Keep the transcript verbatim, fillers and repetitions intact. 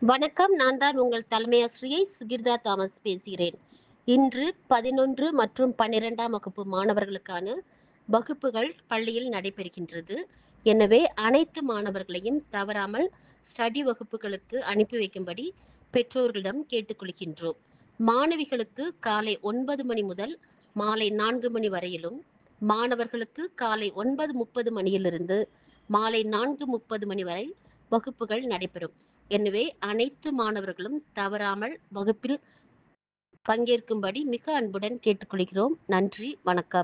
வணக்கம். நான் தான் உங்கள் தலைமை ஆசிரியை சுகிர்தா தாமஸ் பேசுகிறேன். இன்று பதினொன்று மற்றும் பன்னிரண்டாம் வகுப்பு மாணவர்களுக்கான வகுப்புகள் பள்ளியில் நடைபெறுகின்றது. எனவே அனைத்து மாணவர்களையும் தவறாமல் ஸ்டடி வகுப்புகளுக்கு அனுப்பி வைக்கும்படி பெற்றோர்களிடம் கேட்டுக்கொள்கின்றோம். மாணவிகளுக்கு காலை ஒன்பது மணி முதல் மாலை நான்கு மணி வரையிலும், மாணவர்களுக்கு காலை ஒன்பது முப்பது மணியிலிருந்து மாலை நான்கு முப்பது மணி வரை வகுப்புகள் நடைபெறும். எனவே அனைத்து மாணவர்களும் தவறாமல் வகுப்பில் பங்கேற்கும்படி மிக அன்புடன் கேட்டுக்கொள்கிறோம். நன்றி, வணக்கம்.